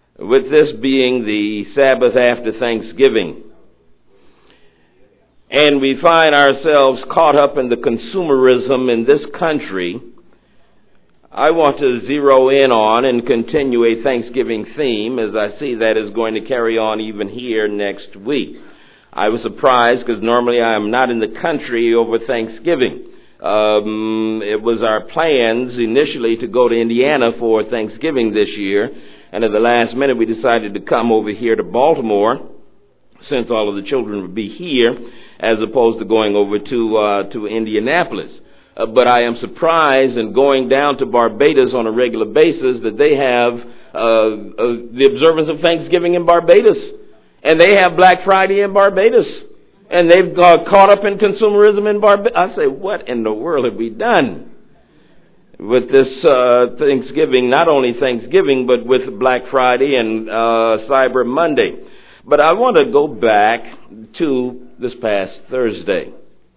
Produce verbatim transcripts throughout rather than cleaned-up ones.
with this being the Sabbath after Thanksgiving. And we find ourselves caught up in the consumerism in this country. I want to zero in on and continue a Thanksgiving theme, as I see that is going to carry on even here next week. I was surprised because normally I am not in the country over Thanksgiving. Um, it was our plans initially to go to Indiana for Thanksgiving this year, and at the last minute we decided to come over here to Baltimore, since all of the children would be here, as opposed to going over to uh, to Indianapolis. Uh, but I am surprised in going down to Barbados on a regular basis that they have uh, uh, the observance of Thanksgiving in Barbados, and they have Black Friday in Barbados, and they've uh, caught up in consumerism in Barbados. I say, what in the world have we done with this uh, Thanksgiving? Not only Thanksgiving, but with Black Friday and uh, Cyber Monday. But I want to go back to this past Thursday.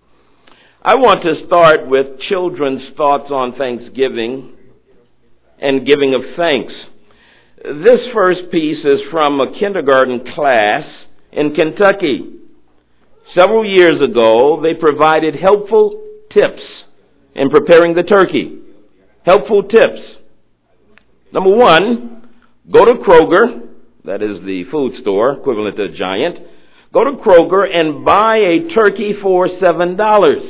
I want to start with children's thoughts on Thanksgiving and giving of thanks. This first piece is from a kindergarten class in Kentucky. Several years ago, they provided helpful tips in preparing the turkey. Helpful tips. Number one, go to Kroger, that is the food store, equivalent to Giant. Go to Kroger and buy a turkey for seven dollars.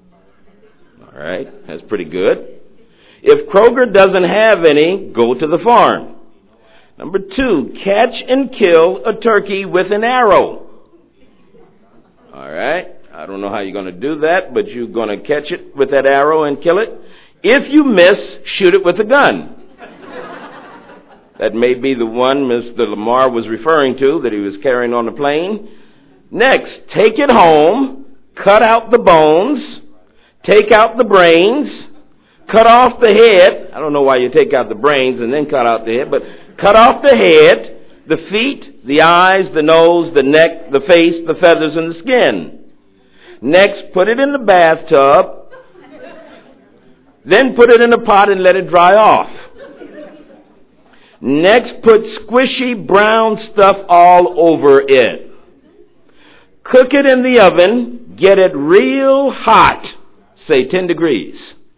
All right, that's pretty good. If Kroger doesn't have any, go to the farm. Number two, catch and kill a turkey with an arrow. All right, I don't know how you're going to do that, but you're going to catch it with that arrow and kill it. If you miss, shoot it with a gun. That may be the one Mister Lamar was referring to that he was carrying on the plane. Next, take it home, cut out the bones, take out the brains, cut off the head. I don't know why you take out the brains and then cut out the head, but cut off the head, the feet, the eyes, the nose, the neck, the face, the feathers, and the skin. Next, put it in the bathtub, then put it in a pot and let it dry off. Next, put squishy brown stuff all over it. Cook it in the oven, get it real hot, say ten degrees.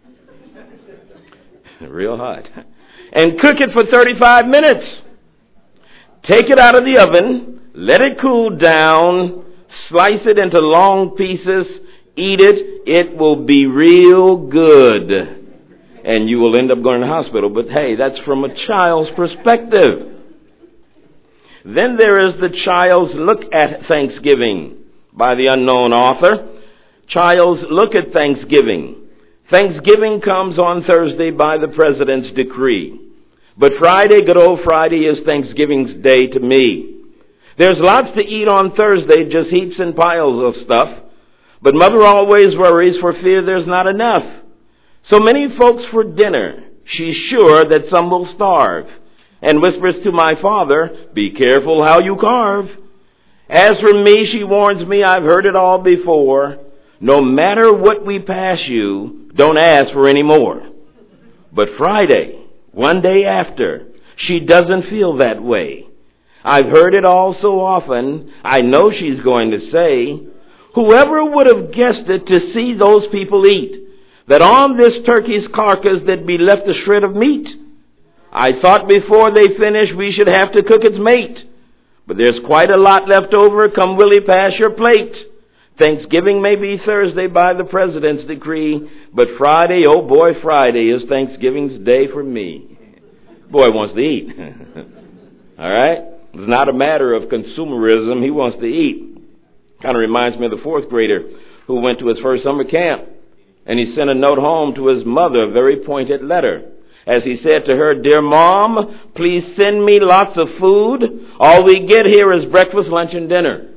Real hot. And cook it for thirty-five minutes. Take it out of the oven, let it cool down, slice it into long pieces, eat it. It will be real good. And you will end up going to the hospital. But hey, that's from a child's perspective. Then there is the Child's Look at Thanksgiving by the unknown author. Child's Look at Thanksgiving. Thanksgiving comes on Thursday by the President's decree. But Friday, good old Friday, is Thanksgiving's day to me. There's lots to eat on Thursday, just heaps and piles of stuff. But Mother always worries for fear there's not enough. So many folks for dinner. She's sure that some will starve, and whispers to my father, be careful how you carve. As for me, she warns me, I've heard it all before. No matter what we pass you, don't ask for any more. But Friday, one day after, she doesn't feel that way. I've heard it all so often, I know she's going to say, whoever would have guessed it to see those people eat, that on this turkey's carcass there'd be left a shred of meat. I thought before they finish we should have to cook its mate. But there's quite a lot left over, come Willie, pass your plate. Thanksgiving may be Thursday by the President's decree, but Friday, oh boy, Friday is Thanksgiving's day for me. Boy wants to eat. All right? It's not a matter of consumerism. He wants to eat. Kind of reminds me of the fourth grader who went to his first summer camp. And he sent a note home to his mother, a very pointed letter. As he said to her, dear Mom, please send me lots of food. All we get here is breakfast, lunch, and dinner.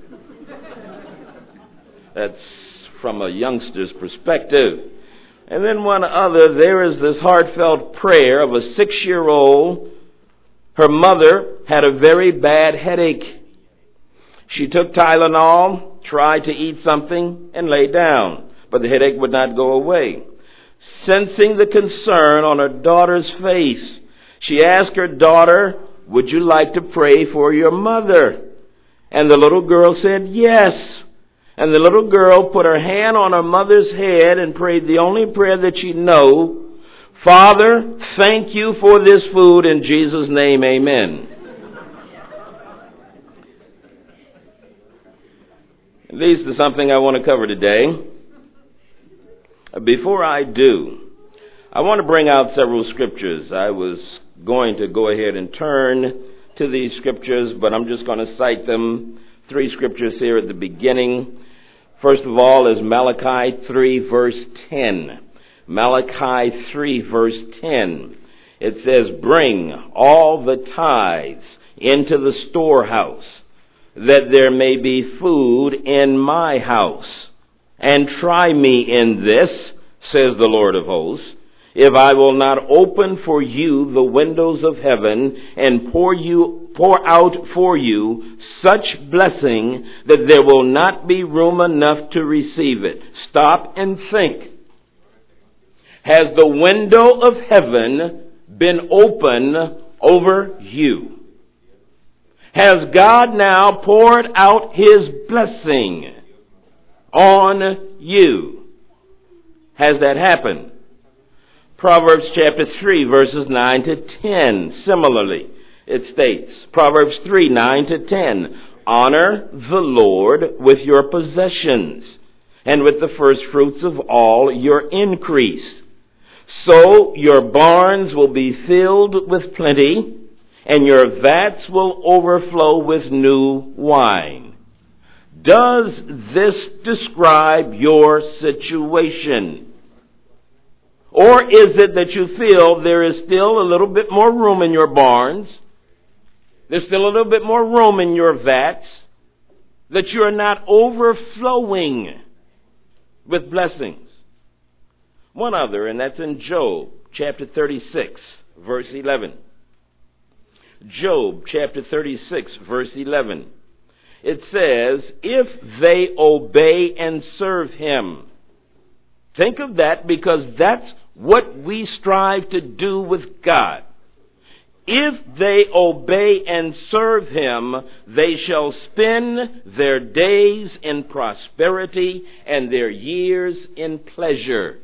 That's from a youngster's perspective. And then one other, there is this heartfelt prayer of a six-year-old. Her mother had a very bad headache. She took Tylenol, tried to eat something, and lay down. But the headache would not go away. Sensing the concern on her daughter's face, she asked her daughter, would you like to pray for your mother? And the little girl said, yes. And the little girl put her hand on her mother's head and prayed the only prayer that she knew. Father, thank you for this food. In Jesus' name, amen. Leads to something I want to cover today. Before I do, I want to bring out several scriptures. I was going to go ahead and turn to these scriptures, but I'm just going to cite them. Three scriptures here at the beginning. First of all is Malachi three, verse ten. Malachi three, verse ten. It says, bring all the tithes into the storehouse, that there may be food in my house. And try me in this, says the Lord of hosts, if I will not open for you the windows of heaven and pour you pour out for you such blessing that there will not be room enough to receive it. Stop and think. Has the window of heaven been open over you? Has God now poured out His blessing on you? Has that happened? Proverbs chapter three, verses nine to ten. Similarly, it states, Proverbs three, nine to ten, honor the Lord with your possessions, and with the first fruits of all your increase. So your barns will be filled with plenty, and your vats will overflow with new wine. Does this describe your situation? Or is it that you feel there is still a little bit more room in your barns, there's still a little bit more room in your vats, that you are not overflowing with blessings? One other, and that's in Job chapter thirty-six, verse eleven. Job chapter thirty-six, verse eleven. It says, if they obey and serve Him. Think of that, because that's what we strive to do with God. If they obey and serve Him, they shall spend their days in prosperity and their years in pleasure.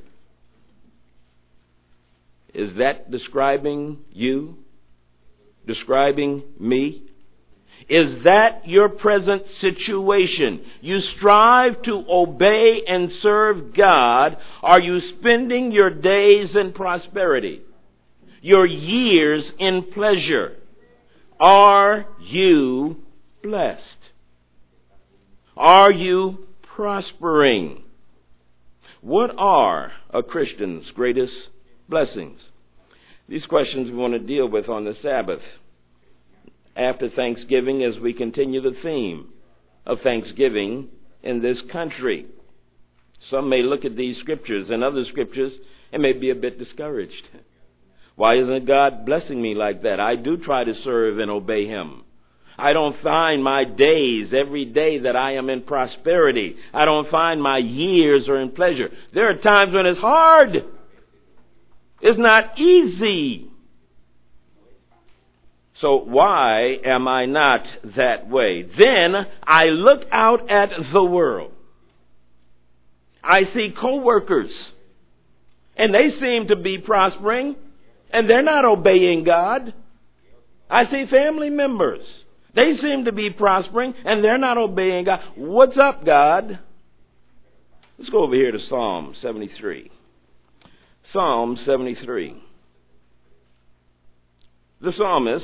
Is that describing you? Describing me? Is that your present situation? You strive to obey and serve God. Are you spending your days in prosperity? Your years in pleasure? Are you blessed? Are you prospering? What are a Christian's greatest blessings? These questions we want to deal with on the Sabbath. After Thanksgiving, as we continue the theme of Thanksgiving in this country. Some may look at these scriptures and other scriptures and may be a bit discouraged. Why isn't God blessing me like that? I do try to serve and obey Him. I don't find my days every day that I am in prosperity. I don't find my years are in pleasure. There are times when it's hard. It's not easy. So why am I not that way? Then I look out at the world. I see co-workers, and they seem to be prospering, and they're not obeying God. I see family members. They seem to be prospering, and they're not obeying God. What's up, God? Let's go over here to Psalm seventy-three. Psalm seventy-three. The psalmist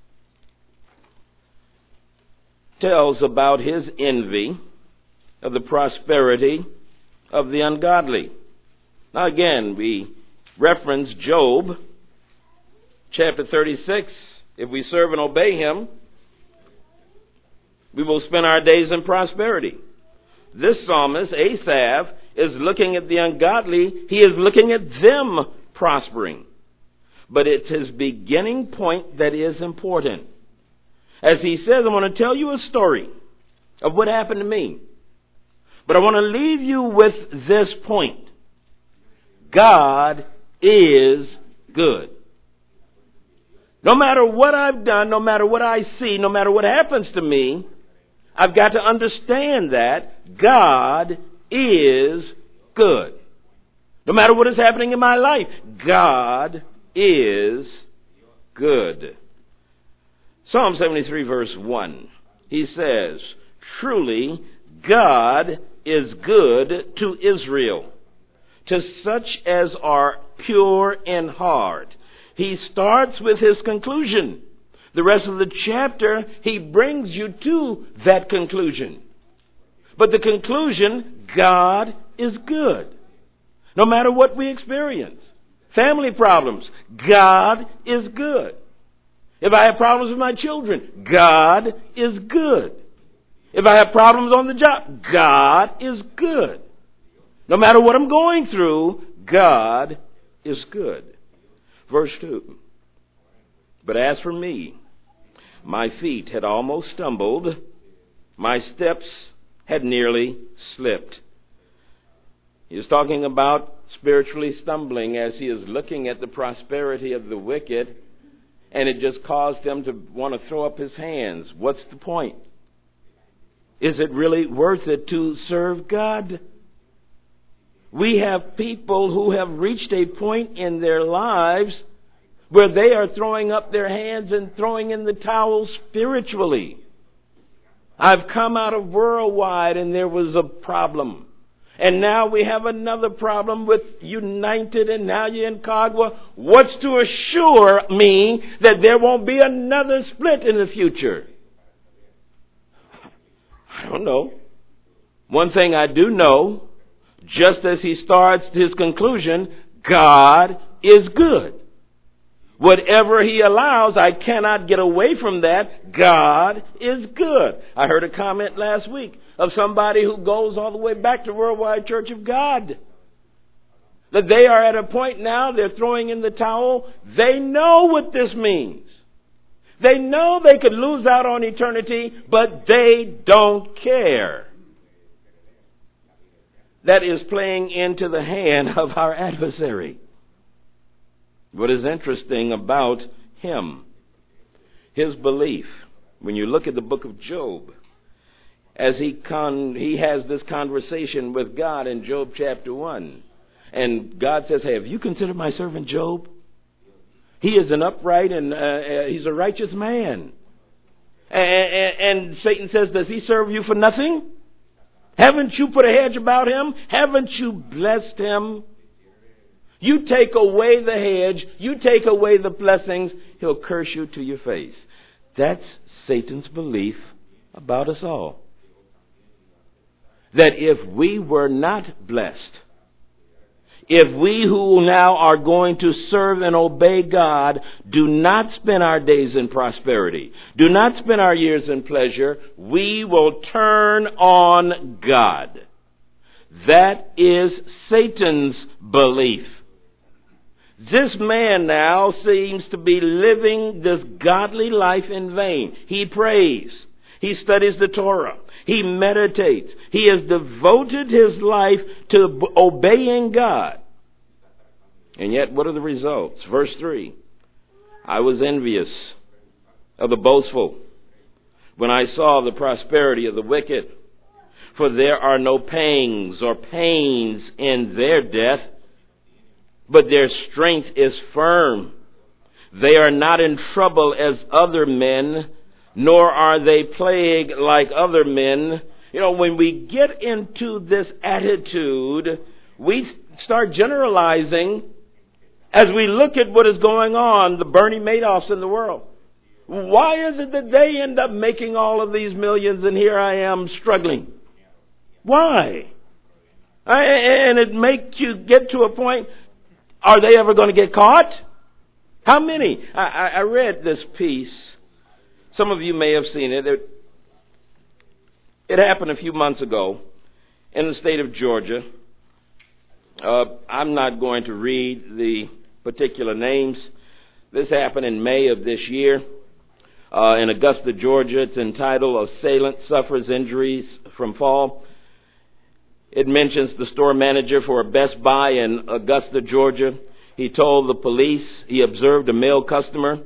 tells about his envy of the prosperity of the ungodly. Now again, we reference Job chapter thirty-six. If we serve and obey Him, we will spend our days in prosperity. This psalmist, Asaph, is looking at the ungodly. He is looking at them prospering. But it's his beginning point that is important. As he says, I want to tell you a story of what happened to me. But I want to leave you with this point. God is good. No matter what I've done, no matter what I see, no matter what happens to me, I've got to understand that God is good. No matter what is happening in my life, God is good. Psalm seventy-three verse one, he says, truly God is good to Israel, to such as are pure in heart. He starts with his conclusion. The rest of the chapter, he brings you to that conclusion. But the conclusion, God is good. No matter what we experience. Family problems, God is good. If I have problems with my children, God is good. If I have problems on the job, God is good. No matter what I'm going through, God is good. Verse two. But as for me, my feet had almost stumbled. My steps had nearly slipped. He is talking about spiritually stumbling as he is looking at the prosperity of the wicked, and it just caused him to want to throw up his hands. What's the point? Is it really worth it to serve God? We have people who have reached a point in their lives where they are throwing up their hands and throwing in the towel spiritually. I've come out of Worldwide and there was a problem. And now we have another problem with United and now you're in Cagua. What's to assure me that there won't be another split in the future? I don't know. One thing I do know, just as he starts his conclusion, God is good. Whatever he allows, I cannot get away from that. God is good. I heard a comment last week of somebody who goes all the way back to Worldwide Church of God. That they are at a point now, they're throwing in the towel. They know what this means. They know they could lose out on eternity, but they don't care. That is playing into the hand of our adversary. What is interesting about him, his belief, when you look at the book of Job, as he con, he has this conversation with God in Job chapter one. And God says, hey, have you considered my servant Job? He is an upright and uh, uh, he's a righteous man. And, and, and Satan says, does he serve you for nothing? Haven't you put a hedge about him? Haven't you blessed him? You take away the hedge, you take away the blessings, he'll curse you to your face. That's Satan's belief about us all. That if we were not blessed, if we who now are going to serve and obey God do not spend our days in prosperity, do not spend our years in pleasure, we will turn on God. That is Satan's belief. This man now seems to be living this godly life in vain. He prays. He studies the Torah. He meditates. He has devoted his life to obeying God. And yet, what are the results? Verse three. I was envious of the boastful when I saw the prosperity of the wicked. For there are no pangs or pains in their death, but their strength is firm. They are not in trouble as other men, nor are they plagued like other men. You know, when we get into this attitude, we start generalizing as we look at what is going on, the Bernie Madoffs in the world. Why is it that they end up making all of these millions and here I am struggling? Why? I, and it makes you get to a point, are they ever going to get caught? How many? I, I read this piece. Some of you may have seen it. it. It happened a few months ago in the state of Georgia. Uh, I'm not going to read the particular names. This happened in May of this year uh, in Augusta, Georgia. It's entitled Assailant Suffers Injuries from Fall. It mentions the store manager for a Best Buy in Augusta, Georgia. He told the police he observed a male customer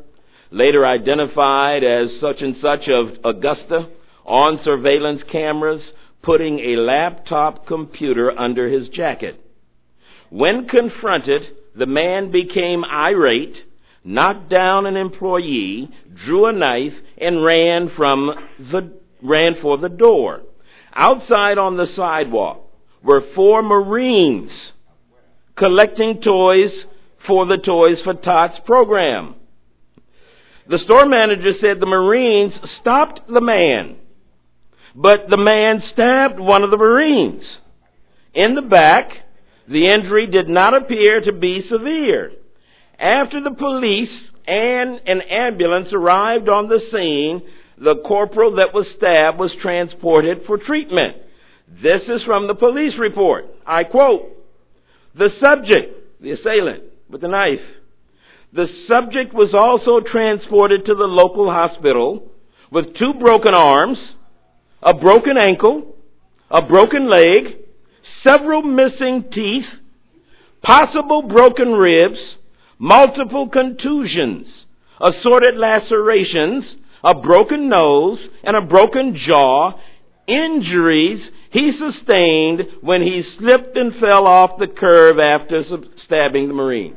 later identified as such and such of Augusta, on surveillance cameras, putting a laptop computer under his jacket. When confronted, the man became irate, knocked down an employee, drew a knife, and ran from the ran for the door. Outside on the sidewalk were four Marines collecting toys for the Toys for Tots program. The store manager said the Marines stopped the man, but the man stabbed one of the Marines in the back. The injury did not appear to be severe. After the police and an ambulance arrived on the scene, the corporal that was stabbed was transported for treatment. This is from the police report. I quote, "The subject," the assailant with the knife, "the subject was also transported to the local hospital with two broken arms, a broken ankle, a broken leg, several missing teeth, possible broken ribs, multiple contusions, assorted lacerations, a broken nose, and a broken jaw, injuries he sustained when he slipped and fell off the curb after stabbing the Marine."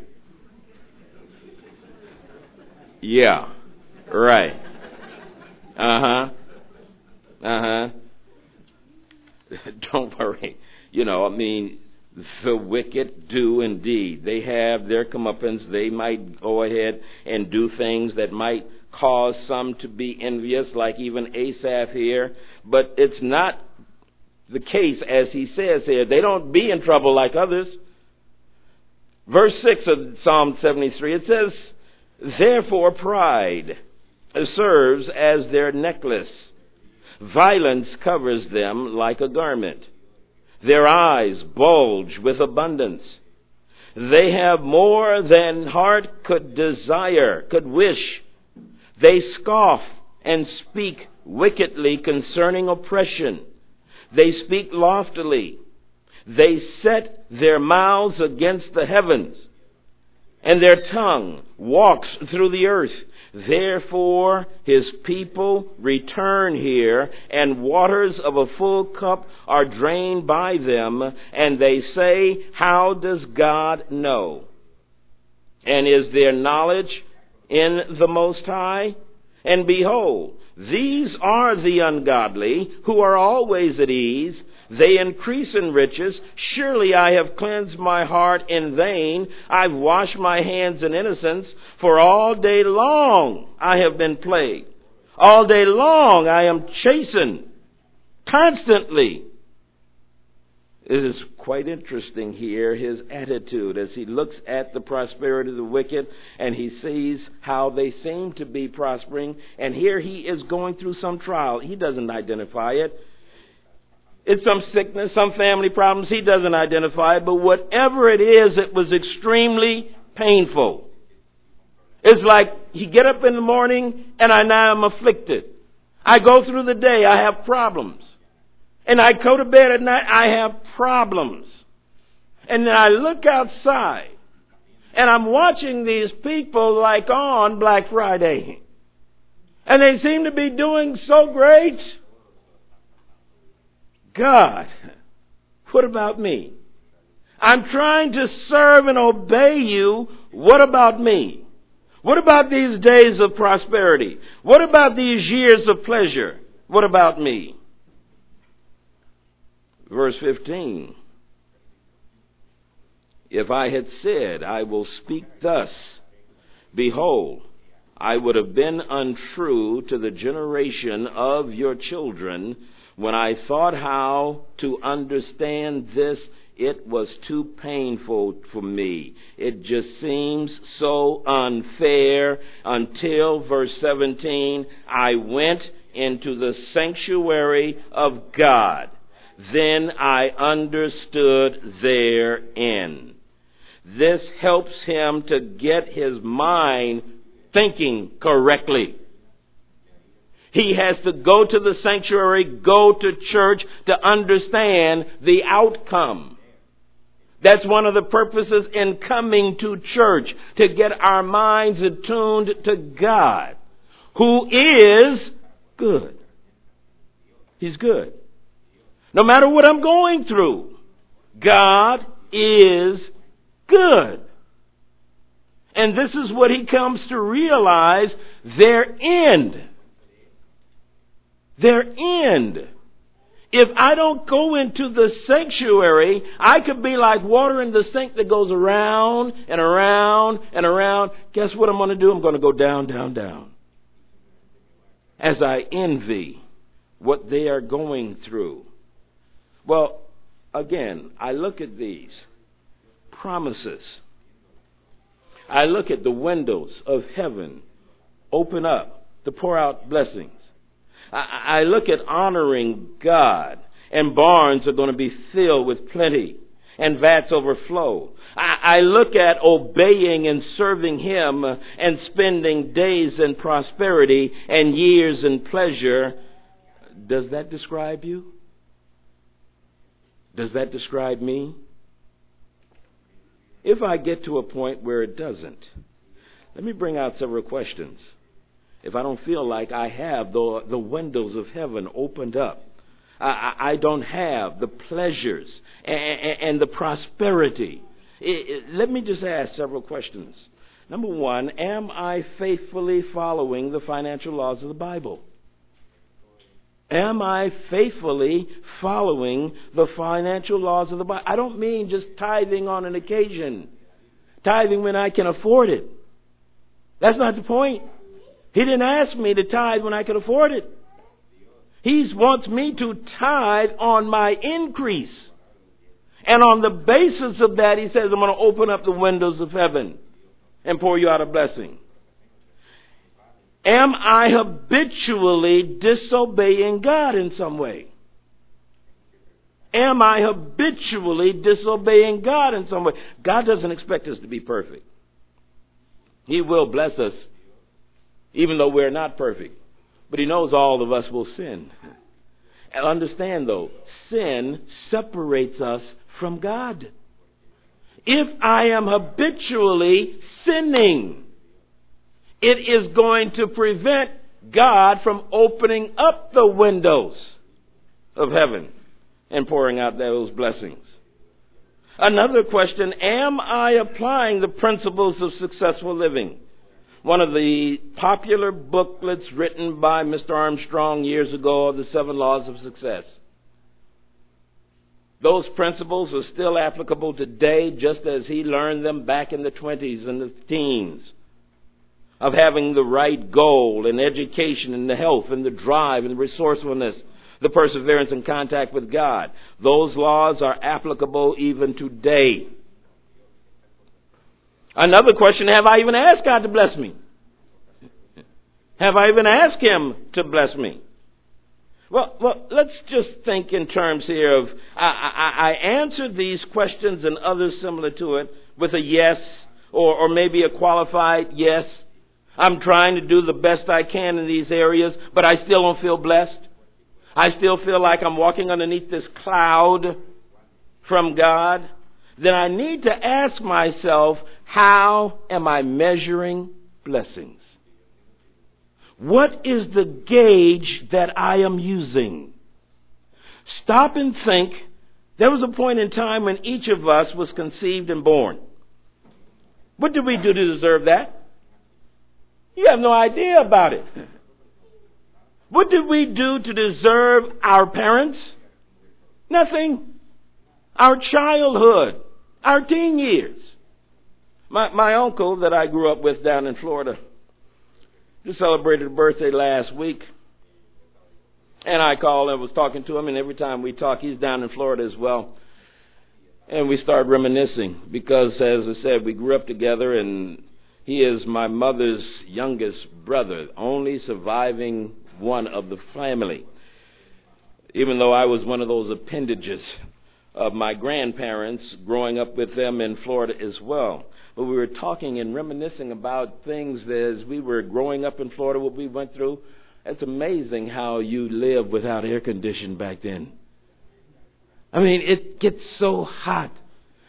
Yeah, right. Uh-huh. Uh-huh. Don't worry. You know, I mean, the wicked do indeed. They have their comeuppance. They might go ahead and do things that might cause some to be envious, like even Asaph here. But it's not the case, as he says here. They don't be in trouble like others. Verse six of Psalm seventy-three, it says, "Therefore pride serves as their necklace. Violence covers them like a garment. Their eyes bulge with abundance. They have more than heart could desire, could wish. They scoff and speak wickedly concerning oppression. They speak loftily. They set their mouths against the heavens, and their tongue walks through the earth. Therefore his people return here, and waters of a full cup are drained by them, and they say, how does God know? And is there knowledge in the Most High? And behold, these are the ungodly, who are always at ease. They increase in riches. Surely I have cleansed my heart in vain. I've washed my hands in innocence. For all day long I have been plagued. All day long I am chastened constantly. It is quite interesting here, his attitude, as he looks at the prosperity of the wicked and he sees how they seem to be prospering. And here he is going through some trial. He doesn't identify it. It's some sickness, some family problems. He doesn't identify it. But whatever it is, it was extremely painful. It's like you get up in the morning and I now am afflicted. I go through the day, I have problems. And I go to bed at night, I have problems. And then I look outside and I'm watching these people like on Black Friday. And they seem to be doing so great. God, what about me? I'm trying to serve and obey you. What about me? What about these days of prosperity? What about these years of pleasure? What about me? Verse fifteen. If I had said, I will speak thus, behold, I would have been untrue to the generation of your children. When I thought how to understand this, it was too painful for me. It just seems so unfair until, verse seventeen, I went into the sanctuary of God. Then I understood therein. This helps him to get his mind thinking correctly. He has to go to the sanctuary, go to church to understand the outcome. That's one of the purposes in coming to church, to get our minds attuned to God, who is good. He's good. No matter what I'm going through, God is good. And this is what he comes to realize, their end. Their end. If I don't go into the sanctuary, I could be like water in the sink that goes around and around and around. Guess what I'm going to do? I'm going to go down, down, down. As I envy what they are going through. Well, again, I look at these promises. I look at the windows of heaven open up to pour out blessings. I look at honoring God, and barns are going to be filled with plenty, and vats overflow. I look at obeying and serving Him and spending days in prosperity and years in pleasure. Does that describe you? Does that describe me? If I get to a point where it doesn't, let me bring out several questions. If I don't feel like I have the, the windows of heaven opened up, I, I don't have the pleasures and, and the prosperity. It, it, let me just ask several questions. Number one, am I faithfully following the financial laws of the Bible? Am I faithfully following the financial laws of the Bible? I don't mean just tithing on an occasion. Tithing when I can afford it. That's not the point. He didn't ask me to tithe when I could afford it. He wants me to tithe on my increase. And on the basis of that, he says, I'm going to open up the windows of heaven and pour you out a blessing. Am I habitually disobeying God in some way? Am I habitually disobeying God in some way? God doesn't expect us to be perfect. He will bless us, even though we're not perfect. But He knows all of us will sin. And understand, though, sin separates us from God. If I am habitually sinning, it is going to prevent God from opening up the windows of heaven and pouring out those blessings. Another question, am I applying the principles of successful living? One of the popular booklets written by Mister Armstrong years ago, The Seven Laws of Success. Those principles are still applicable today, just as he learned them back in the twenties and the teens. Of having the right goal and education and the health and the drive and the resourcefulness, the perseverance and contact with God. Those laws are applicable even today. Another question, have I even asked God to bless me? Have I even asked Him to bless me? Well, well let's just think in terms here of, I, I, I answered these questions and others similar to it with a yes, or, or maybe a qualified yes. I'm trying to do the best I can in these areas, but I still don't feel blessed. I still feel like I'm walking underneath this cloud from God. Then I need to ask myself, how am I measuring blessings? What is the gauge that I am using? Stop and think. There was a point in time when each of us was conceived and born. What did we do to deserve that? You have no idea about it. What did we do to deserve our parents? Nothing. Our childhood, our teen years. My, my uncle that I grew up with down in Florida just celebrated a birthday last week. And I called and was talking to him, and every time we talk, he's down in Florida as well. And we started reminiscing because, as I said, we grew up together, and he is my mother's youngest brother, only surviving one of the family. Even though I was one of those appendages of my grandparents growing up with them in Florida as well. But we were talking and reminiscing about things as we were growing up in Florida, what we went through. It's amazing how you lived without air conditioning back then. I mean, it gets so hot.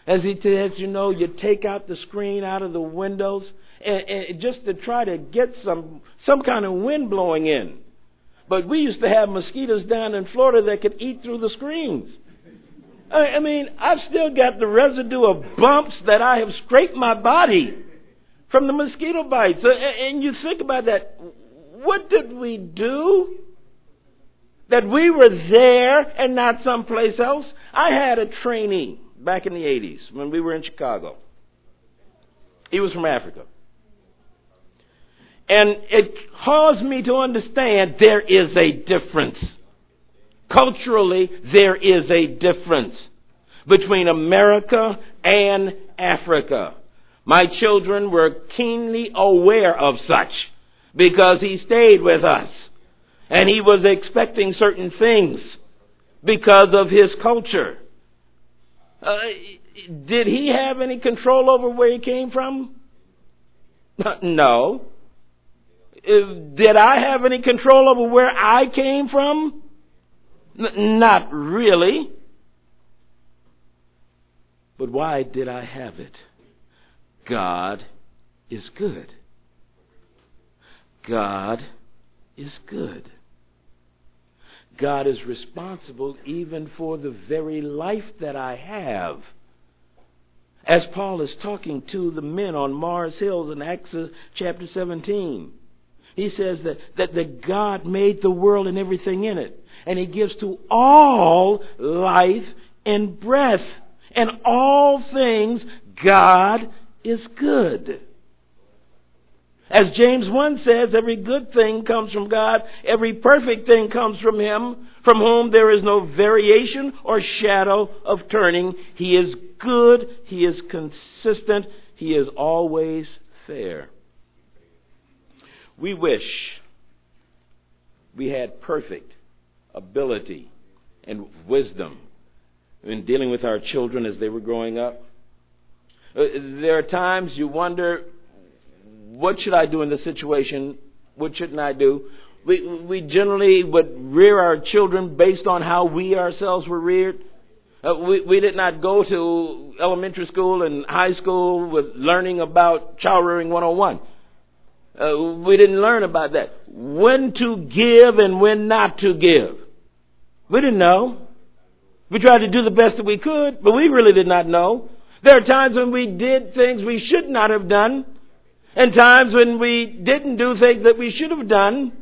As he says, you know, you take out the screen out of the windows and, and just to try to get some some kind of wind blowing in. But we used to have mosquitoes down in Florida that could eat through the screens. I, I mean, I've still got the residue of bumps that I have scraped my body from the mosquito bites. And you think about that. What did we do? That we were there and not someplace else? I had a trainee back in the eighties when we were in Chicago. He was from Africa. And it caused me to understand there is a difference. Culturally, there is a difference between America and Africa. My children were keenly aware of such because he stayed with us. And he was expecting certain things because of his culture. Uh, did he have any control over where he came from? No. Did I have any control over where I came from? N- not really. But why did I have it? God is good. God is good. God is responsible even for the very life that I have. As Paul is talking to the men on Mars Hills in Acts chapter seventeen, he says that, that, that God made the world and everything in it. And he gives to all life and breath. And all things, God is good. As James one says, every good thing comes from God. Every perfect thing comes from Him, from whom there is no variation or shadow of turning. He is good. He is consistent. He is always fair. We wish we had perfect ability and wisdom in dealing with our children as they were growing up. There are times you wonder, what should I do in this situation? What shouldn't I do? We we generally would rear our children based on how we ourselves were reared. Uh, we, we did not go to elementary school and high school with learning about child rearing one oh one. Uh, we didn't learn about that. When to give and when not to give. We didn't know. We tried to do the best that we could, but we really did not know. There are times when we did things we should not have done, and times when we didn't do things that we should have done.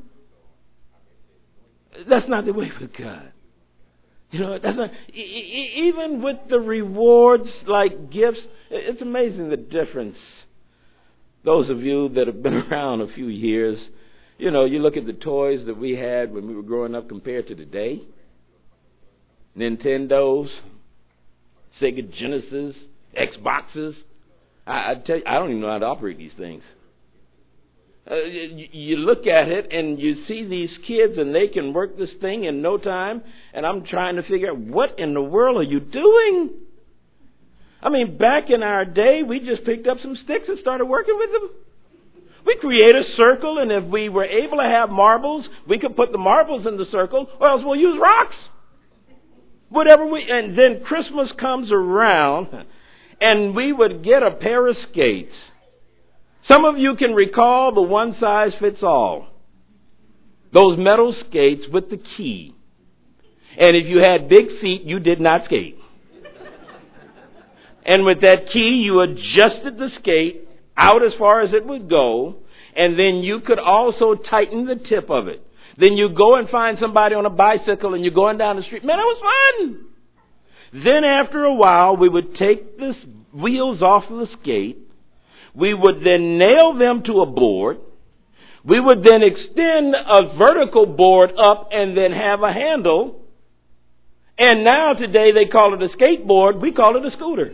That's not the way with God. You know, that's not, e- e- even with the rewards like gifts, it's amazing the difference. Those of you that have been around a few years, you know, you look at the toys that we had when we were growing up compared to today. Nintendos, Sega Genesis, Xboxes. I, I tell you, I don't even know how to operate these things. Uh, you, you look at it and you see these kids and they can work this thing in no time, and I'm trying to figure out, what in the world are you doing? I mean, back in our day, we just picked up some sticks and started working with them. We create a circle, and if we were able to have marbles, we could put the marbles in the circle, or else we'll use rocks. Whatever we, and then Christmas comes around, and we would get a pair of skates. Some of you can recall the one size fits all. Those metal skates with the key. And if you had big feet, you did not skate. And with that key, you adjusted the skate out as far as it would go, and then you could also tighten the tip of it. Then you go and find somebody on a bicycle and you're going down the street. Man, it was fun. Then after a while, we would take the wheels off of the skate. We would then nail them to a board. We would then extend a vertical board up and then have a handle. And now today they call it a skateboard. We call it a scooter.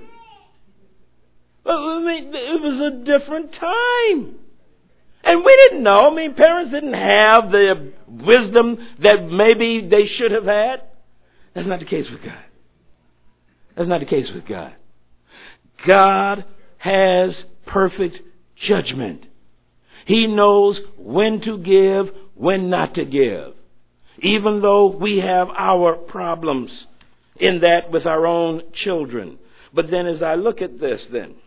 I mean, it was a different time. And we didn't know. I mean, parents didn't have the wisdom that maybe they should have had. That's not the case with God. That's not the case with God. God has perfect judgment. He knows when to give, when not to give. Even though we have our problems in that with our own children. But then as I look at this then,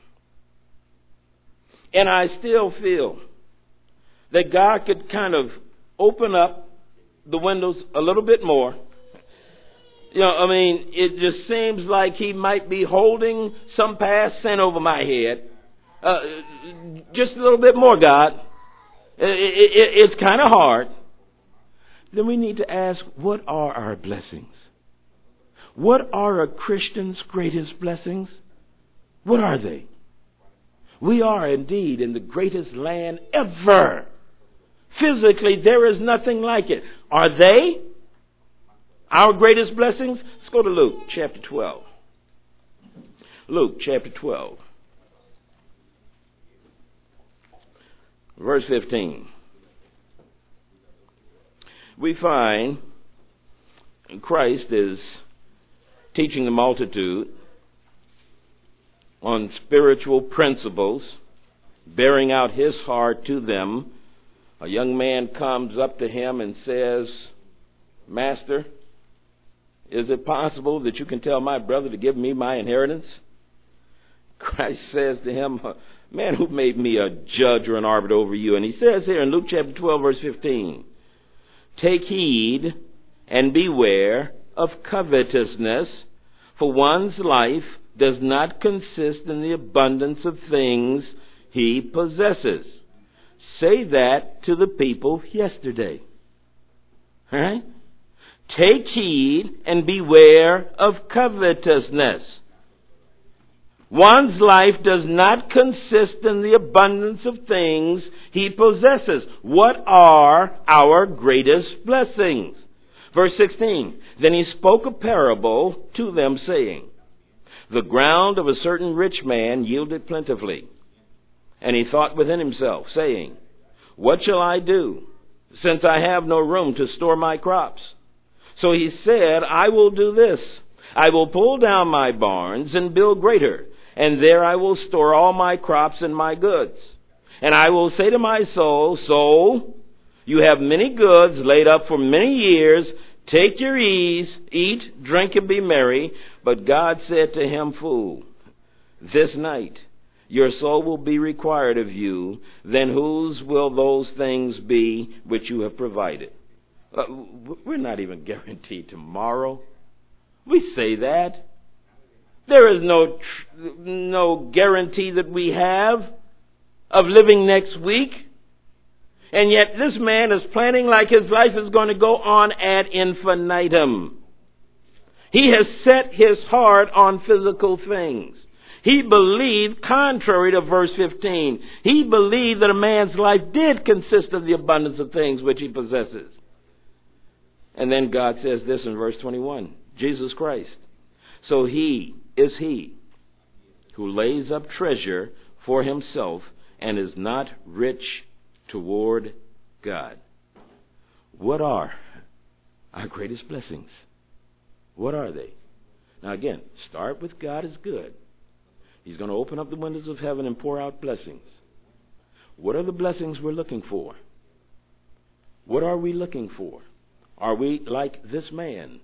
and I still feel that God could kind of open up the windows a little bit more. You know, I mean, it just seems like he might be holding some past sin over my head. Uh, just a little bit more, God. It, it, it's kind of hard. Then we need to ask, what are our blessings? What are a Christian's greatest blessings? What are they? We are indeed in the greatest land ever. Physically, there is nothing like it. Are they our greatest blessings? Let's go to Luke chapter twelve. Luke chapter twelve. Verse fifteen. We find Christ is teaching the multitude on spiritual principles, bearing out his heart to them. A young man comes up to him and says, Master, is it possible that you can tell my brother to give me my inheritance? Christ says to him, man, who made me a judge or an arbiter over you? And he says here in Luke chapter twelve, verse fifteen, take heed and beware of covetousness, for one's life does not consist in the abundance of things he possesses. Say that to the people yesterday. All right? Take heed and beware of covetousness. One's life does not consist in the abundance of things he possesses. What are our greatest blessings? Verse sixteen, then he spoke a parable to them, saying, the ground of a certain rich man yielded plentifully. And he thought within himself, saying, what shall I do, since I have no room to store my crops? So he said, I will do this. I will pull down my barns and build greater, and there I will store all my crops and my goods. And I will say to my soul, soul, you have many goods laid up for many years. Take your ease, eat, drink, and be merry. But God said to him, fool, this night your soul will be required of you. Then whose will those things be which you have provided? Uh, we're not even guaranteed tomorrow. We say that. There is no tr- no guarantee that we have of living next week. And yet this man is planning like his life is going to go on ad infinitum. He has set his heart on physical things. He believed, contrary to verse fifteen, he believed that a man's life did consist of the abundance of things which he possesses. And then God says this in verse twenty-one, Jesus Christ. So he is he who lays up treasure for himself and is not rich toward God. What are our greatest blessings? What are they? Now again, start with God is good. He's going to open up the windows of heaven and pour out blessings. What are the blessings we're looking for? What are we looking for? Are we like this man?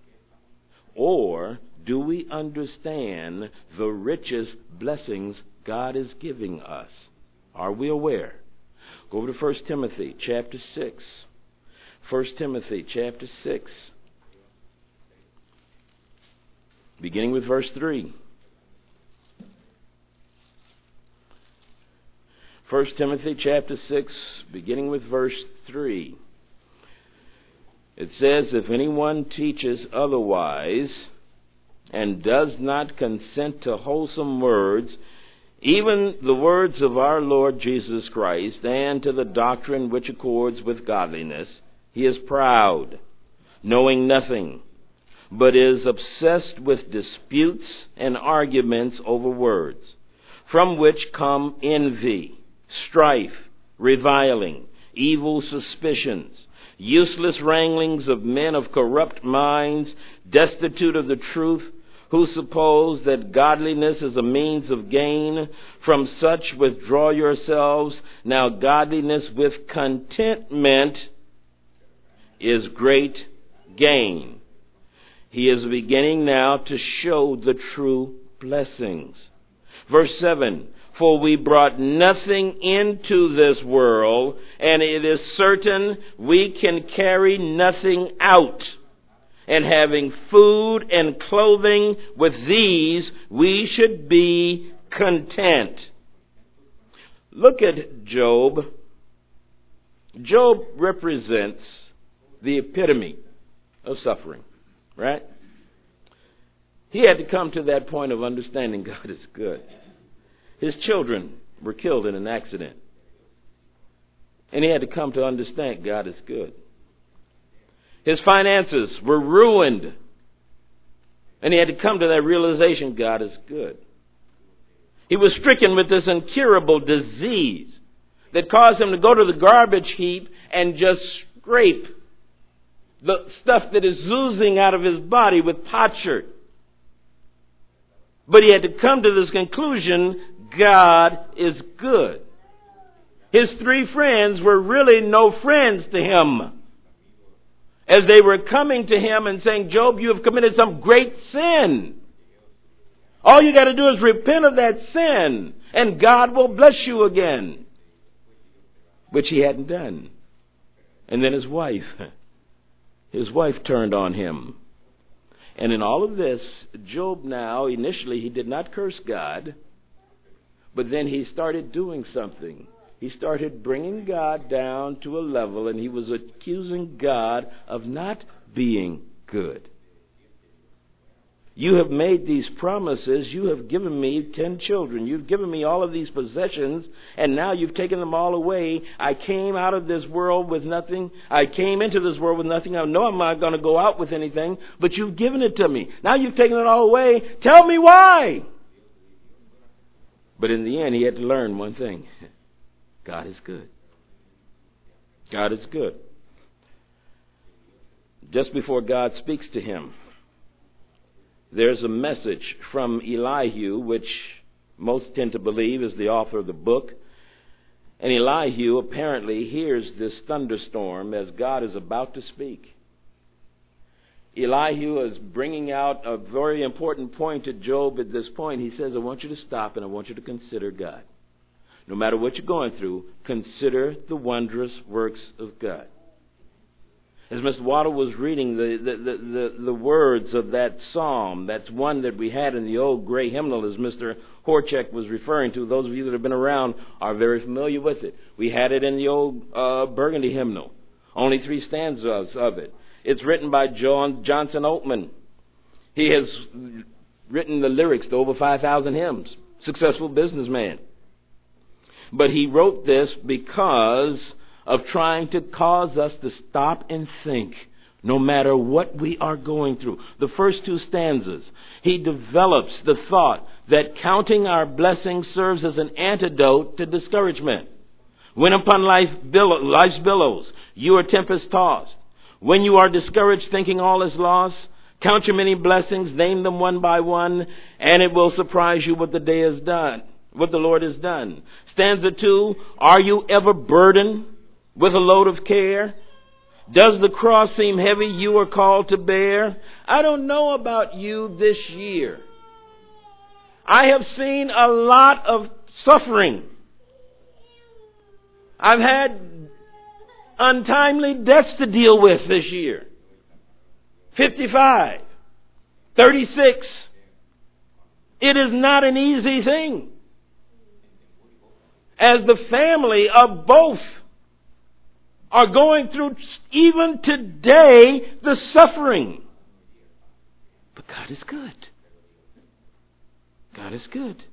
Or do we understand the richest blessings God is giving us? Are we aware? Go over to First Timothy chapter six. First Timothy chapter six. Beginning with verse three. First Timothy chapter six, beginning with verse three. It says, if anyone teaches otherwise and does not consent to wholesome words, even the words of our Lord Jesus Christ, and to the doctrine which accords with godliness, he is proud, knowing nothing, but is obsessed with disputes and arguments over words, from which come envy, strife, reviling, evil suspicions, useless wranglings of men of corrupt minds, destitute of the truth, who suppose that godliness is a means of gain. From such withdraw yourselves. Now godliness with contentment is great gain. He is beginning now to show the true blessings. Verse seven, for we brought nothing into this world, and it is certain we can carry nothing out. And having food and clothing, with these we should be content. Look at Job. Job represents the epitome of suffering, right? He had to come to that point of understanding God is good. His children were killed in an accident. And he had to come to understand God is good. His finances were ruined. And he had to come to that realization God is good. He was stricken with this incurable disease that caused him to go to the garbage heap and just scrape the stuff that is oozing out of his body with potsherd. But he had to come to this conclusion, God is good. His three friends were really no friends to him. As they were coming to him and saying, Job, you have committed some great sin. All you got to do is repent of that sin, and God will bless you again. Which he hadn't done. And then his wife, his wife turned on him. And in all of this, Job now, initially he did not curse God, but then he started doing something. He started bringing God down to a level, and he was accusing God of not being good. You have made these promises. You have given me ten children. You've given me all of these possessions, and now you've taken them all away. I came out of this world with nothing. I came into this world with nothing. I know I'm not going to go out with anything, but you've given it to me. Now you've taken it all away. Tell me why. But in the end, he had to learn one thing. God is good. God is good. Just before God speaks to him, there's a message from Elihu, which most tend to believe is the author of the book. And Elihu apparently hears this thunderstorm as God is about to speak. Elihu is bringing out a very important point to Job at this point. He says, I want you to stop and I want you to consider God. No matter what you're going through, consider the wondrous works of God. As Mister Waddle was reading the, the, the, the, the words of that psalm, that's one that we had in the old gray hymnal, as Mister Horchek was referring to. Those of you that have been around are very familiar with it. We had it in the old uh, Burgundy hymnal. Only three stanzas of it. It's written by John Johnson Oatman. He has written the lyrics to over five thousand hymns. Successful businessman. But he wrote this because of trying to cause us to stop and think, no matter what we are going through. The first two stanzas, he develops the thought that counting our blessings serves as an antidote to discouragement. When upon life billow, life's billows, you are tempest tossed. When you are discouraged, thinking all is lost, count your many blessings, name them one by one, and it will surprise you what the day has done, what the Lord has done. Stanza two, are you ever burdened with a load of care? Does the cross seem heavy you are called to bear? I don't know about you this year. I have seen a lot of suffering. I've had untimely deaths to deal with this year. fifty-five, thirty-six. It is not an easy thing. As the family of both are going through, even today, the suffering. But God is good. God is good.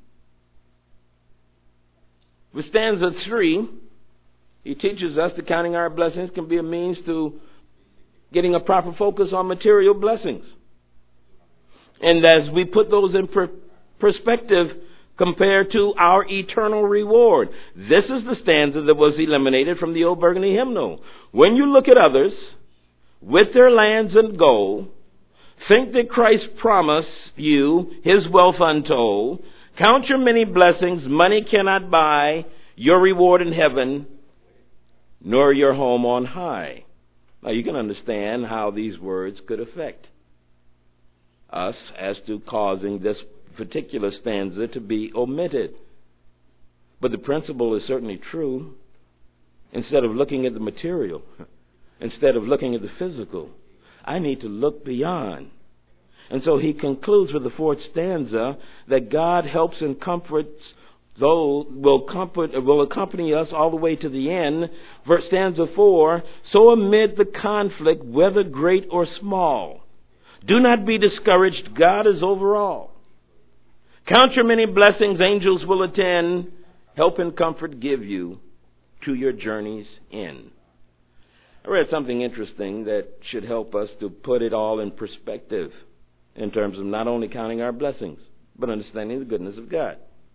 With stanza three, he teaches us that counting our blessings can be a means to getting a proper focus on material blessings. And as we put those in per- perspective, compared to our eternal reward. This is the stanza that was eliminated from the old Burgundy hymnal. When you look at others with their lands and gold, think that Christ promised you his wealth untold, count your many blessings money cannot buy, your reward in heaven, nor your home on high. Now you can understand how these words could affect us as to causing this particular stanza to be omitted. But the principle is certainly true. Instead of looking at the material, instead of looking at the physical, I need to look beyond. And so he concludes with the fourth stanza that God helps and comforts those will comfort will accompany us all the way to the end. Verse stanza four, so amid the conflict, whether great or small, do not be discouraged, God is over all. Count your many blessings, angels will attend, help and comfort give you to your journey's end. I read something interesting that should help us to put it all in perspective in terms of not only counting our blessings, but understanding the goodness of God.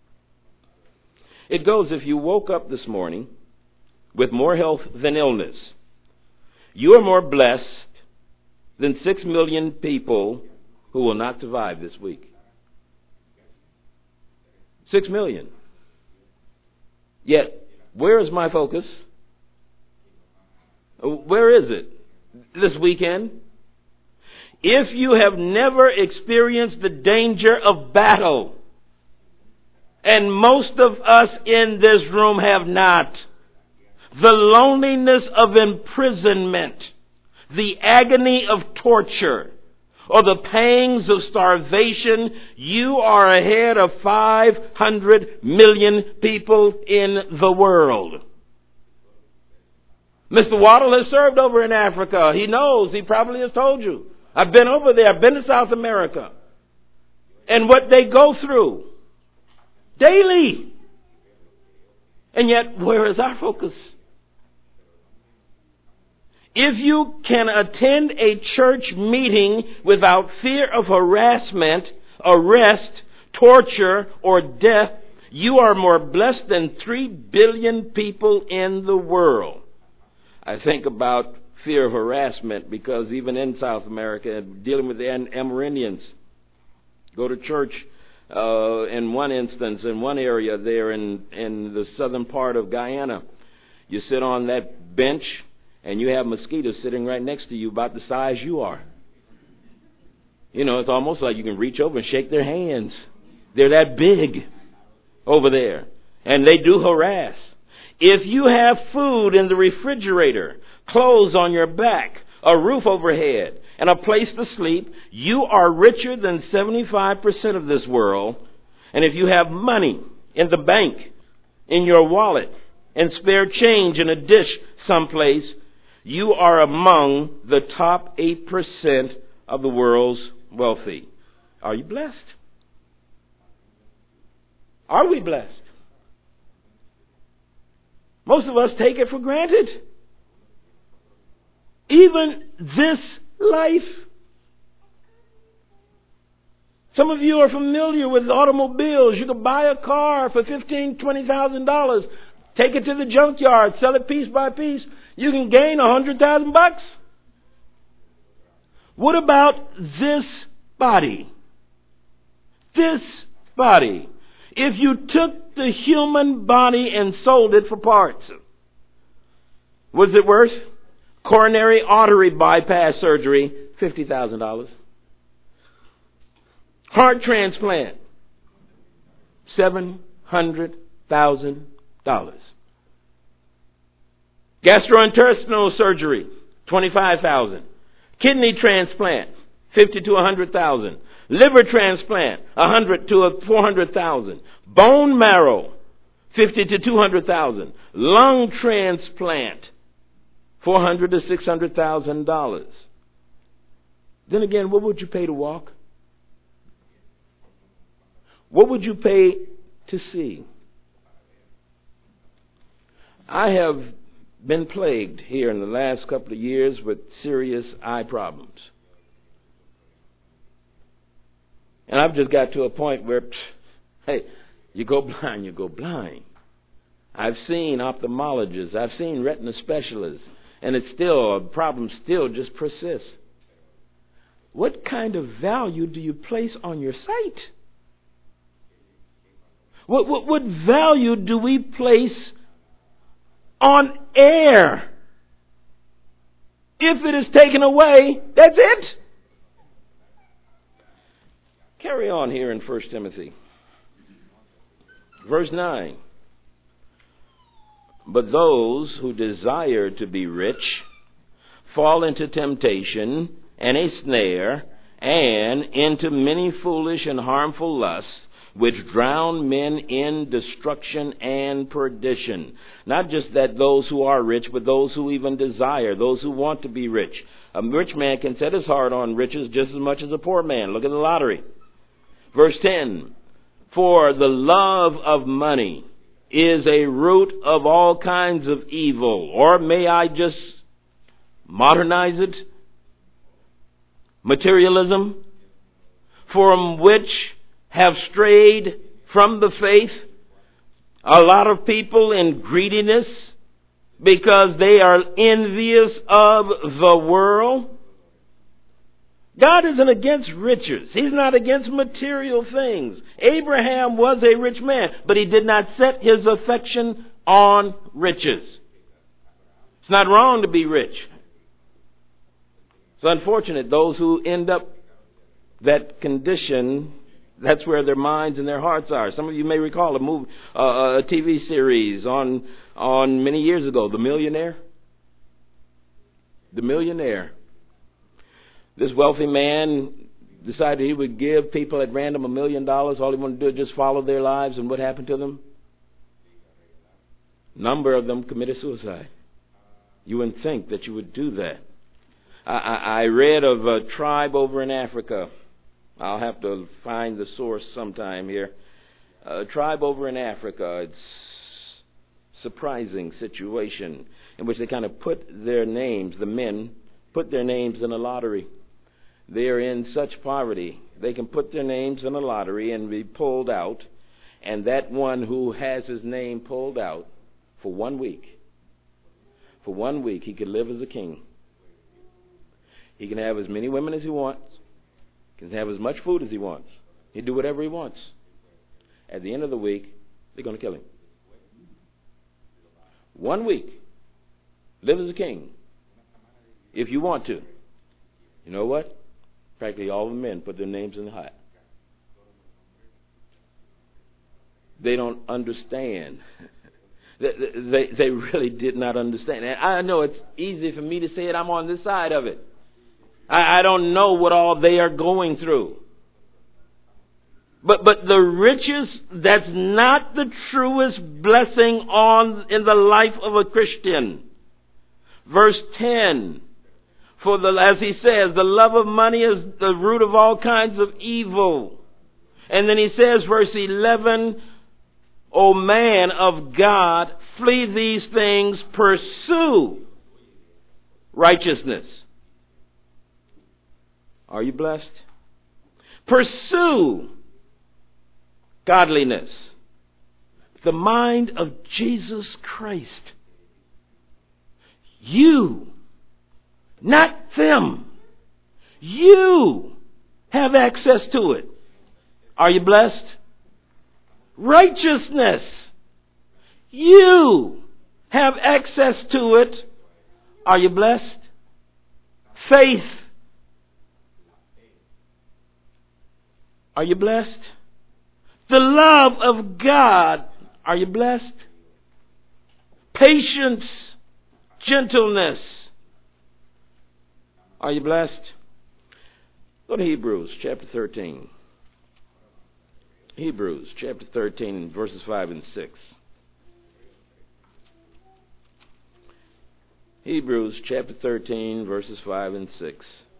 It goes, if you woke up this morning with more health than illness, you are more blessed than six million people who will not survive this week. Six million. Yet, where is my focus? Where is it? This weekend? If you have never experienced the danger of battle, and most of us in this room have not, the loneliness of imprisonment, the agony of torture, or the pangs of starvation, you are ahead of five hundred million people in the world. Mister Waddle has served over in Africa. He knows. He probably has told you. I've been over there. I've been to South America. And what they go through daily. And yet, where is our focus? If you can attend a church meeting without fear of harassment, arrest, torture, or death, you are more blessed than three billion people in the world. I think about fear of harassment because even in South America, dealing with the Amerindians, go to church uh, in one instance, in one area there in, in the southern part of Guyana. You sit on that bench and you have mosquitoes sitting right next to you about the size you are. You know, it's almost like you can reach over and shake their hands. They're that big over there. And they do harass. If you have food in the refrigerator, clothes on your back, a roof overhead, and a place to sleep, you are richer than seventy-five percent of this world. And if you have money in the bank, in your wallet, and spare change in a dish someplace, you are among the top eight percent of the world's wealthy. Are you blessed? Are we blessed? Most of us take it for granted. Even this life. Some of you are familiar with automobiles. You can buy a car for fifteen thousand dollars, twenty thousand dollars. Take it to the junkyard, sell it piece by piece. You can gain a hundred thousand bucks. What about this body? This body. If you took the human body and sold it for parts, was it worth? Coronary artery bypass surgery, fifty thousand dollars. Heart transplant, seven hundred thousand dollars. Gastrointestinal surgery, twenty-five thousand dollars. Kidney transplant, fifty to one hundred thousand dollars. Liver transplant, one hundred to four hundred thousand dollars. Bone marrow, fifty to two hundred thousand dollars. Lung transplant, four hundred to six hundred thousand dollars. Then again, what would you pay to walk? What would you pay to see? I have been plagued here in the last couple of years with serious eye problems. And I've just got to a point where, pff, hey, you go blind, you go blind. I've seen ophthalmologists, I've seen retina specialists, and it's still, a problem still just persists. What kind of value do you place on your sight? What, what, what value do we place on air? If it is taken away, that's it. Carry on here in First Timothy. Verse nine. But those who desire to be rich fall into temptation and a snare, and into many foolish and harmful lusts, which drown men in destruction and perdition. Not just that those who are rich, but those who even desire, those who want to be rich. A rich man can set his heart on riches just as much as a poor man. Look at the lottery. Verse ten, for the love of money is a root of all kinds of evil. Or may I just modernize it? Materialism, from which have strayed from the faith a lot of people in greediness because they are envious of the world. God isn't against riches. He's not against material things. Abraham was a rich man, but he did not set his affection on riches. It's not wrong to be rich. It's unfortunate those who end up that condition, that's where their minds and their hearts are. Some of you may recall a movie, uh, a T V series on on many years ago, The Millionaire. The Millionaire. This wealthy man decided he would give people at random a million dollars. All he wanted to do is just follow their lives, and what happened to them? A number of them committed suicide. You wouldn't think that you would do that. I, I read of a tribe over in Africa. I'll have to find the source sometime here. A tribe over in Africa. It's a surprising situation in which they kind of put their names, the men, put their names in a lottery. They are in such poverty. They can put their names in a lottery and be pulled out. And that one who has his name pulled out for one week, for one week, he could live as a king. He can have as many women as he wants. He can have as much food as he wants. He can do whatever he wants. At the end of the week, they're going to kill him. One week. Live as a king. If you want to. You know what? Practically all the men put their names in the hat. They don't understand. they, they, they really did not understand. And I know it's easy for me to say it. I'm on this side of it. I don't know what all they are going through. But but the riches, that's not the truest blessing on in the life of a Christian. Verse ten, for the as he says, the love of money is the root of all kinds of evil. And then he says, verse eleven, O man of God, flee these things, pursue righteousness. Are you blessed? Pursue godliness. The mind of Jesus Christ. You, not them. You have access to it. Are you blessed? Righteousness. You have access to it. Are you blessed? Faith. Are you blessed? The love of God. Are you blessed? Patience, gentleness. Are you blessed? Go to Hebrews chapter thirteen. Hebrews chapter thirteen, verses five and six. Hebrews chapter thirteen, verses five and six.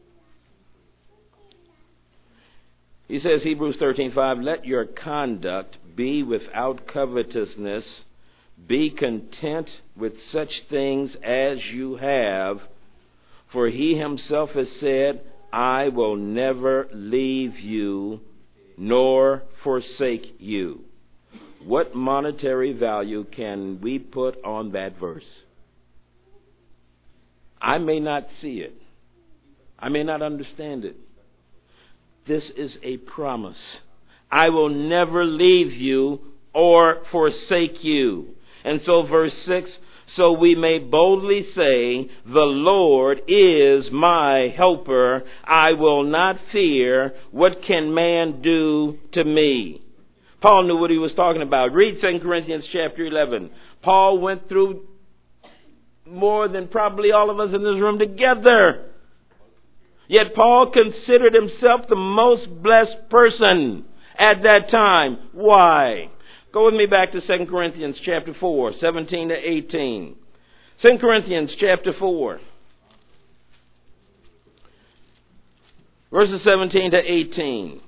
He says, Hebrews thirteen five, let your conduct be without covetousness. Be content with such things as you have. For he himself has said, I will never leave you nor forsake you. What monetary value can we put on that verse? I may not see it. I may not understand it. This is a promise. I will never leave you or forsake you. And so verse six, so we may boldly say, the Lord is my helper. I will not fear. What can man do to me? Paul knew what he was talking about. Read Second Corinthians chapter eleven. Paul went through more than probably all of us in this room together. Yet Paul considered himself the most blessed person at that time. Why? Go with me back to Second Corinthians chapter four, seventeen to eighteen. Second Corinthians chapter four, verses seventeen to eighteen.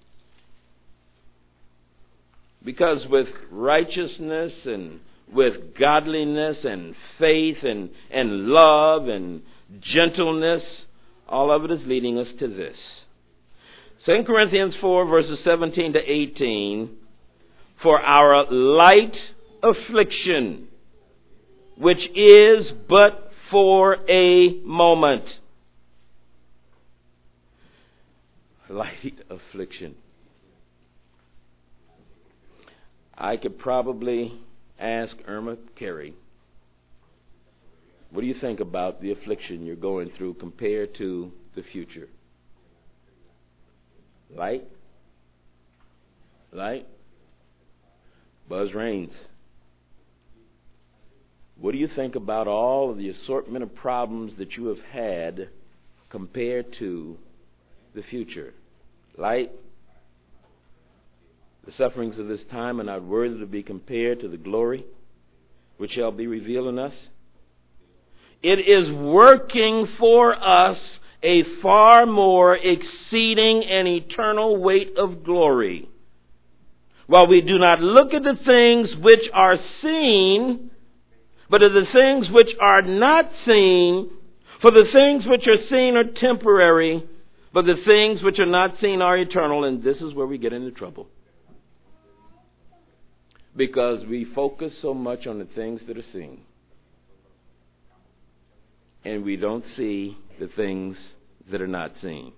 Because with righteousness and with godliness and faith and, and love and gentleness, all of it is leading us to this. Second Corinthians four, verses seventeen to eighteen. For our light affliction, which is but for a moment. Light affliction. I could probably ask Irma Carey, what do you think about the affliction you're going through compared to the future? Light? Light? Buzz Raines, what do you think about all of the assortment of problems that you have had compared to the future? Light? The sufferings of this time are not worthy to be compared to the glory which shall be revealed in us. It is working for us a far more exceeding and eternal weight of glory. While we do not look at the things which are seen, but at the things which are not seen, for the things which are seen are temporary, but the things which are not seen are eternal, and this is where we get into trouble. Because we focus so much on the things that are seen, and we don't see the things that are not seen.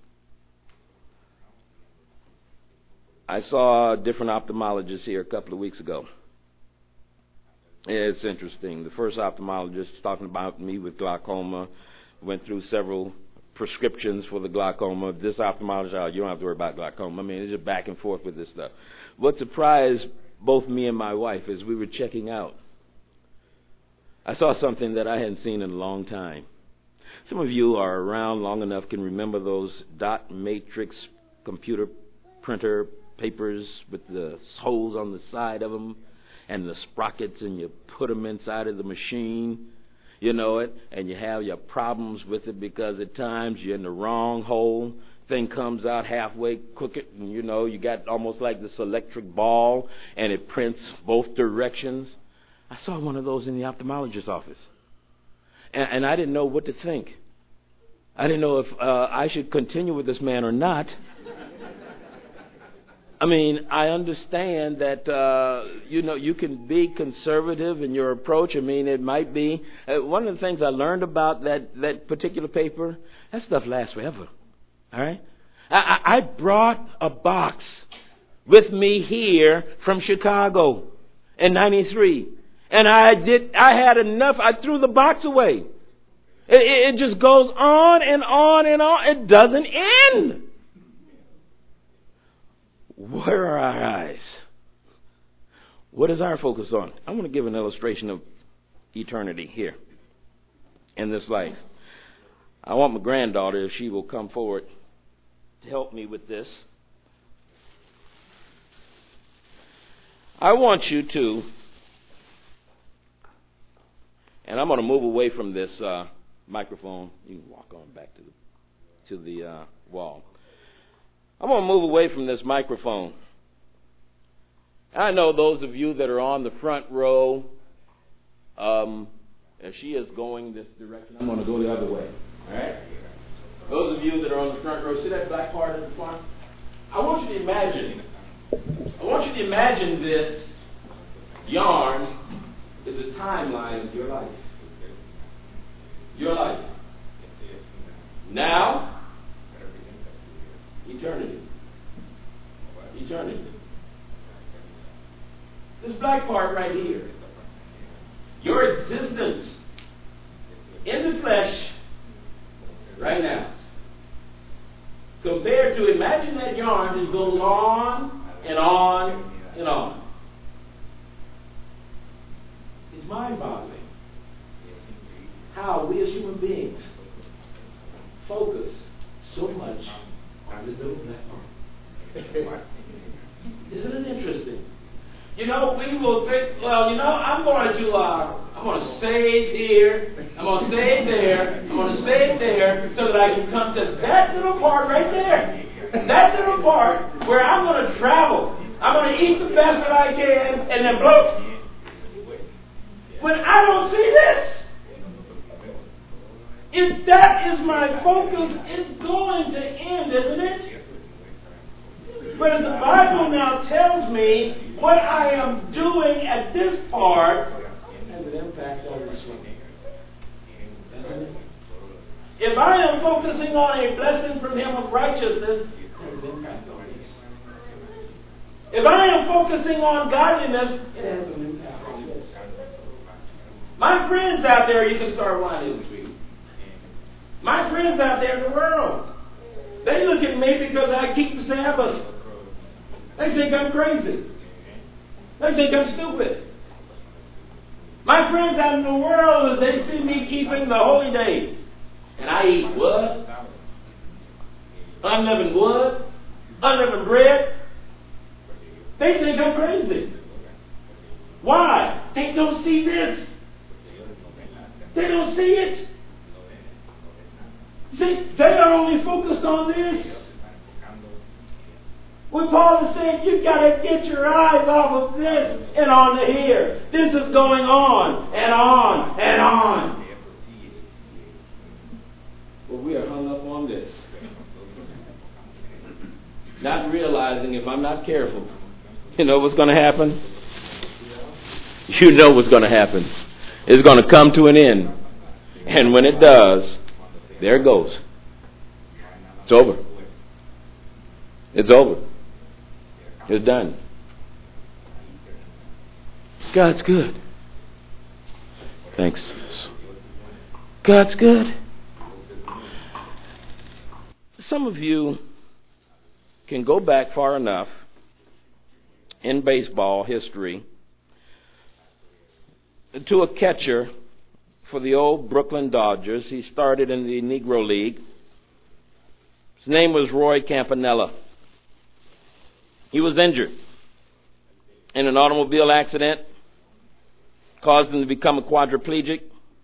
I saw a different ophthalmologist here a couple of weeks ago. It's interesting. The first ophthalmologist talking about me with glaucoma, went through several prescriptions for the glaucoma. This ophthalmologist, oh, you don't have to worry about glaucoma. I mean, it's just back and forth with this stuff. What surprised both me and my wife as we were checking out, I saw something that I hadn't seen in a long time. Some of you are around long enough can remember those dot matrix computer printer papers with the holes on the side of them and the sprockets, and you put them inside of the machine, you know it, and you have your problems with it because at times you're in the wrong hole. Thing comes out halfway crooked, and you know you got almost like this electric ball, and it prints both directions. I saw one of those in the ophthalmologist's office, and, and I didn't know what to think. I didn't know if uh, I should continue with this man or not. I mean, I understand that, uh, you know, you can be conservative in your approach. I mean, it might be. Uh, one of the things I learned about that, that particular paper, that stuff lasts forever. All right? I, I brought a box with me here from Chicago in ninety-three. And I did. I had enough. I threw the box away. It, it just goes on and on and on. It doesn't end. Where are our eyes? What is our focus on? I want to give an illustration of eternity here in this life. I want my granddaughter, if she will come forward, to help me with this. I want you to, and I'm going to move away from this uh, microphone. You can walk on back to the, to the uh, wall. I'm going to move away from this microphone. I know those of you that are on the front row, um, if she is going this direction, I'm going to go the other way. All right? Those of you that are on the front row, see that black part at the front? I want you to imagine, I want you to imagine this yarn is a timeline of your life. Your life. Now, eternity. Eternity. This black part right here your existence in the flesh right now. Compared to, imagine that yarn just goes on and on and on. It's mind-boggling how we as human beings focus so much on this little platform. Isn't it interesting? You know, we will think, well, you know, I'm going to, uh, I'm going to save here, I'm going to save there, I'm going to save there, so that I can come to that little part right there. That little part where I'm going to travel. I'm going to eat the best that I can, and then blow. When I don't see this, if that is my focus, it's going to end, isn't it? But as the Bible now tells me what I am doing at this part has an impact on this one. If I am focusing on a blessing from Him of righteousness, it has an impact on this. If I am focusing on godliness, it has an impact on this. My friends out there, you can start whining with me. My friends out there in the world, they look at me because I keep the Sabbath. They think I'm crazy. They think I'm stupid. My friends out in the world, as they see me keeping the holy days, and I eat what? Unleavened what? Unleavened bread. They think I'm crazy. Why? They don't see this. They don't see it. See, they are only focused on this. When Paul is saying, you've got to get your eyes off of this and on to here. This is going on and on and on. Well, we are hung up on this. Not realizing if I'm not careful, you know what's going to happen? You know what's going to happen. It's going to come to an end. And when it does, there it goes. It's over. It's over. It's done. God's good. Thanks. God's good. Some of you can go back far enough in baseball history to a catcher for the old Brooklyn Dodgers. He started in the Negro League. His name was Roy Campanella. He was injured in an automobile accident, caused him to become a quadriplegic.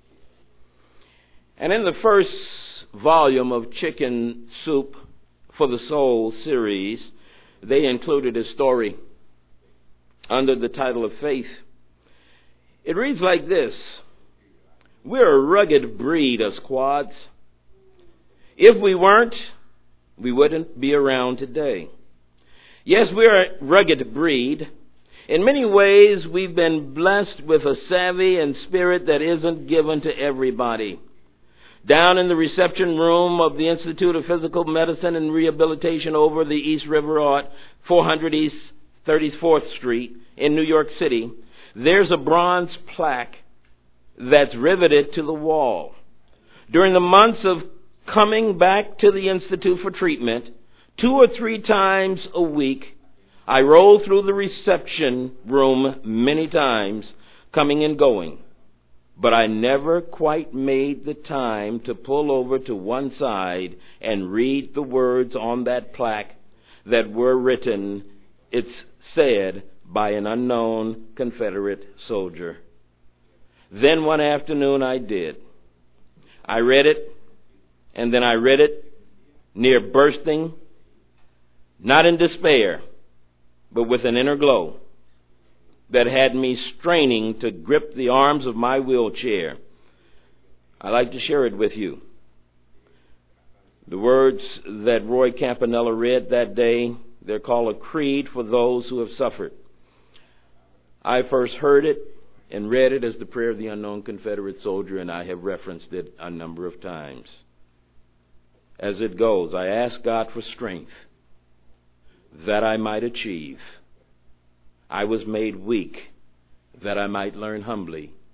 And in the first volume of Chicken Soup for the Soul series, they included his story under the title of Faith. It reads like this: we're a rugged breed of squads. If we weren't, we wouldn't be around today. Yes, we're a rugged breed. In many ways, we've been blessed with a savvy and spirit that isn't given to everybody. Down in the reception room of the Institute of Physical Medicine and Rehabilitation over the East River at four hundred East thirty-fourth Street in New York City, there's a bronze plaque that's riveted to the wall. During the months of coming back to the Institute for treatment, two or three times a week, I rolled through the reception room many times, coming and going. But I never quite made the time to pull over to one side and read the words on that plaque that were written, it's said, by an unknown Confederate soldier. Then one afternoon I did. I read it, and then I read it near bursting, not in despair, but with an inner glow that had me straining to grip the arms of my wheelchair. I'd like to share it with you. The words that Roy Campanella read that day, they're called a creed for those who have suffered. I first heard it and read it as the prayer of the unknown Confederate soldier, and I have referenced it a number of times. As it goes, I ask God for strength that I might achieve. I was made weak that I might learn humbly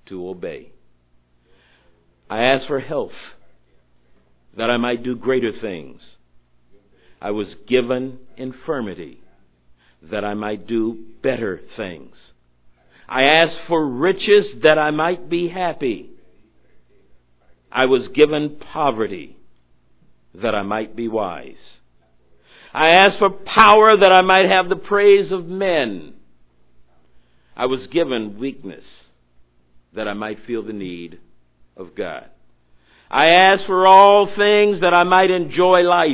to obey. I asked for health, that I might do greater things. I was given infirmity, that I might do better things. I asked for riches, that I might be happy. I was given poverty, that I might be wise. I asked for power, that I might have the praise of men. I was given weakness, that I might feel the need of God. I asked for all things, that I might enjoy life.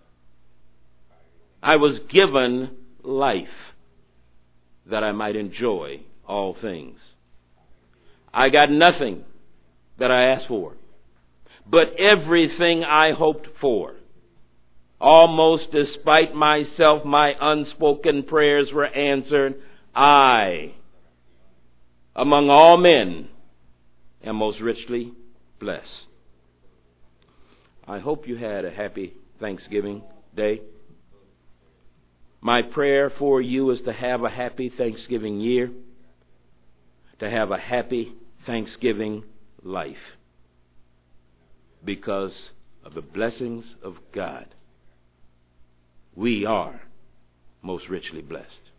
I was given life, that I might enjoy all things. I got nothing that I asked for, but everything I hoped for. Almost despite myself, my unspoken prayers were answered. I, among all men, am most richly blessed. I hope you had a happy Thanksgiving Day. My prayer for you is to have a happy Thanksgiving year, to have a happy Thanksgiving life, because of the blessings of God. We are most richly blessed.